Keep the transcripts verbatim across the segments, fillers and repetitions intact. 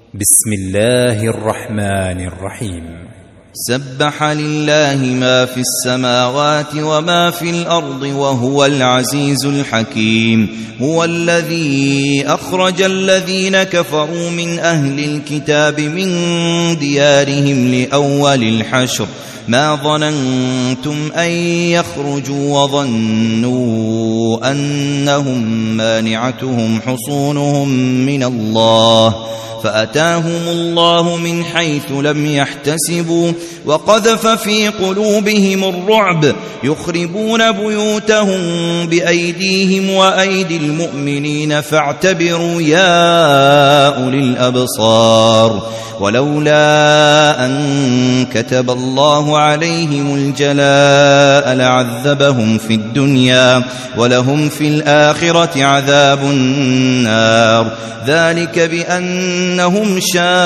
بسم الله الرحمن الرحيم. سبح لله ما في السماوات وما في الأرض وهو العزيز الحكيم. هو الذي أخرج الذين كفروا من أهل الكتاب من ديارهم لأول الحشر ما ظننتم أن يخرجوا وظنوا أنهم مانعتهم حصونهم من الله فأتاهم الله من حيث لم يحتسبوا وقذف في قلوبهم الرعب يخربون بيوتهم بأيديهم وأيدي المؤمنين فاعتبروا يا أولي الأبصار. ولولا أن كتب الله عليهم الجلاء لعذبهم في الدنيا ولهم في الآخرة عذاب النار. ذلك بأنهم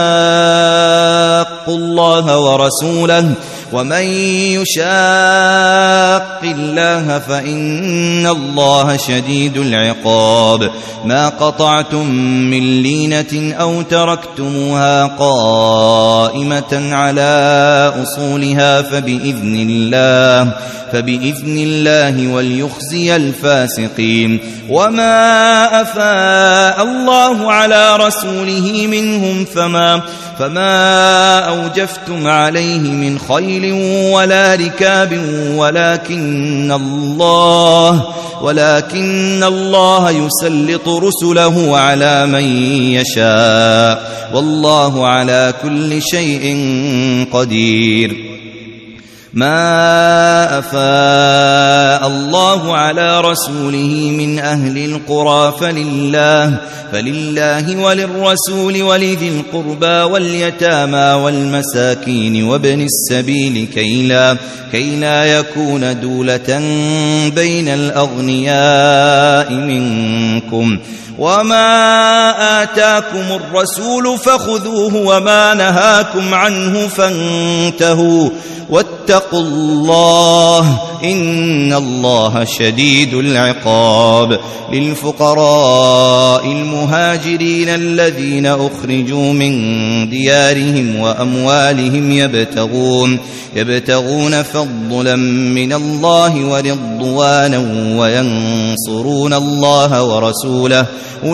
شاقوا الله ورسوله ومن يشاق الله فإن الله شديد العقاب. ما قطعتم من لينة أو تركتموها قائمة على أصولها فبإذن الله فبإذن الله وليخزي الفاسقين. وما أفاء الله على رسوله منهم فما فما أوجفتم عليه من خيل ولا ركاب ولكن الله ولكن الله يسلط رسله على من يشاء والله على كل شيء قدير. ما أفاء الله على رسوله من أهل القرى فلله فلله وللرسول ولذي القربى واليتامى والمساكين وابن السبيل كي لا, كي لا يكون دولة بين الأغنياء منكم. وما آتاكم الرسول فخذوه وما نهاكم عنه فانتهوا واتقوا الله إن الله شديد العقاب. للفقراء المهاجرين الذين أخرجوا من ديارهم وأموالهم يبتغون يبتغون فضلا من الله ورضوانا وينصرون الله ورسوله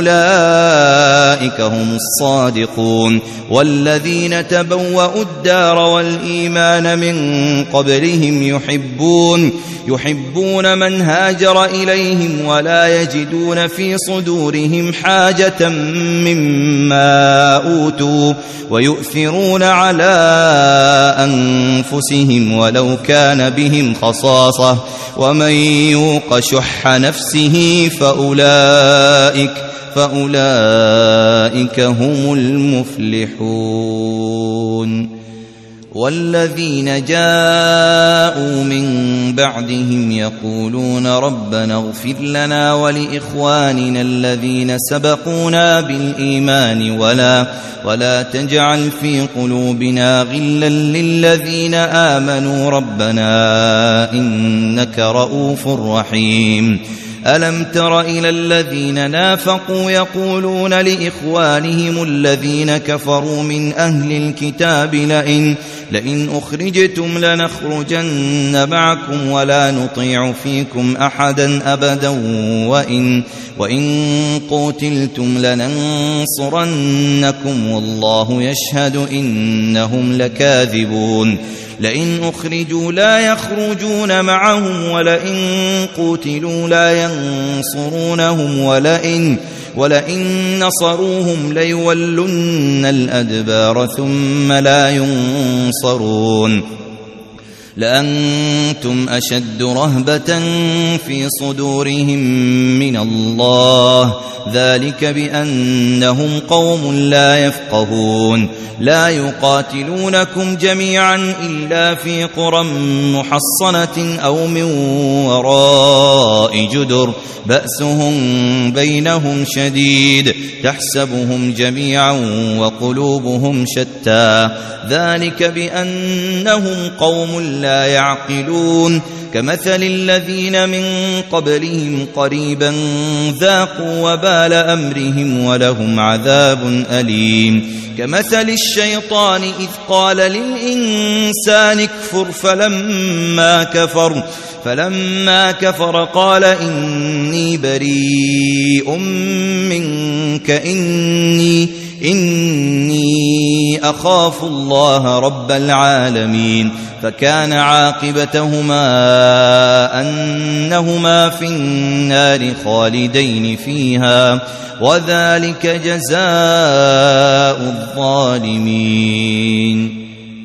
أولئك هم الصادقون. والذين تبوأوا الدار والإيمان من قبلهم يحبون يحبون من هاجر إليهم ولا يجدون في صدورهم حاجة مما أوتوا ويؤثرون على أنفسهم ولو كان بهم خصاصة ومن يوق شح نفسه فأولئك فأولئك هم المفلحون. والذين جاءوا من بعدهم يقولون ربنا اغفر لنا ولإخواننا الذين سبقونا بالإيمان ولا, ولا تجعل في قلوبنا غلا للذين آمنوا ربنا إنك رؤوف رحيم. ألم تر إلى الذين نافقوا يقولون لإخوانهم الذين كفروا من أهل الكتاب لئن, لئن أخرجتم لنخرجن معكم ولا نطيع فيكم أحدا أبدا وإن, وإن قتلتم لننصرنكم والله يشهد إنهم لكاذبون. لئن أخرجوا لا يخرجون معهم ولئن قتلوا لا ينصرونهم ولئن, ولئن نصروهم ليولن الأدبار ثم لا ينصرون. لأنتم أشد رهبة في صدورهم من الله ذلك بأنهم قوم لا يفقهون. لا يقاتلونكم جميعا إلا في قرى محصنة أو من وراء جدر بأسهم بينهم شديد تحسبهم جميعا وقلوبهم شتى ذلك بأنهم قوم لا يعقلون كمثل الذين من قبلهم قريبا ذاقوا وبال أمرهم ولهم عذاب أليم كمثل الشيطان إذ قال للإنسان اكفر فلما كفر فلما كفر قال إني بريء منك إني إني أخاف الله رب العالمين فكان عاقبتهما أنهما في النار خالدين فيها وذلك جزاء الظالمين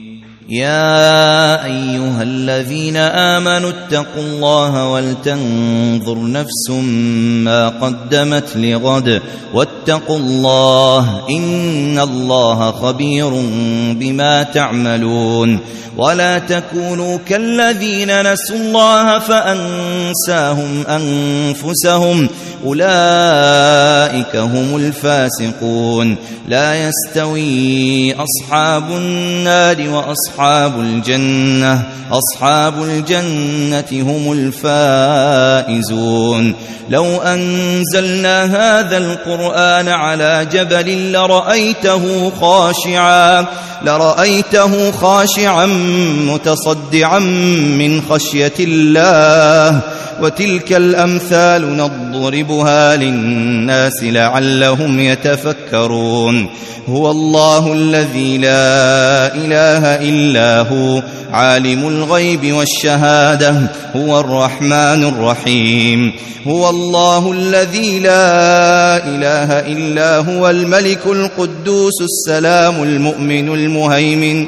يا أيها الذين آمنوا اتقوا الله ولتنظر نفس ما قدمت لغد واتقوا الله إن الله خبير بما تعملون ولا تكونوا كالذين نسوا الله فأنساهم أنفسهم أولئك هم الفاسقون لا يستوي أصحاب النار وأصحاب الجنة أصحاب الجنة هم الفائزون لو أنزلنا هذا القرآن على جبل لرأيته خاشعا لرأيته خاشعا متصدعا من خشية الله وتلك الأمثال نضربها للناس لعلهم يتفكرون هو الله الذي لا إله إلا هو عالم الغيب والشهادة هو الرحمن الرحيم هو الله الذي لا إله إلا هو الملك القدوس السلام المؤمن المهيمن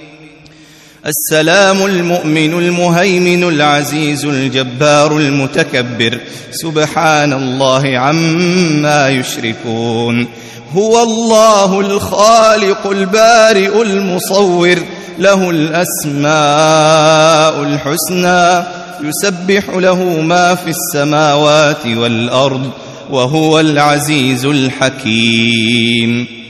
السلام المؤمن المهيمن العزيز الجبار المتكبر سبحان الله عما يشركون هو الله الخالق البارئ المصور له الأسماء الحسنى يسبح له ما في السماوات والأرض وهو العزيز الحكيم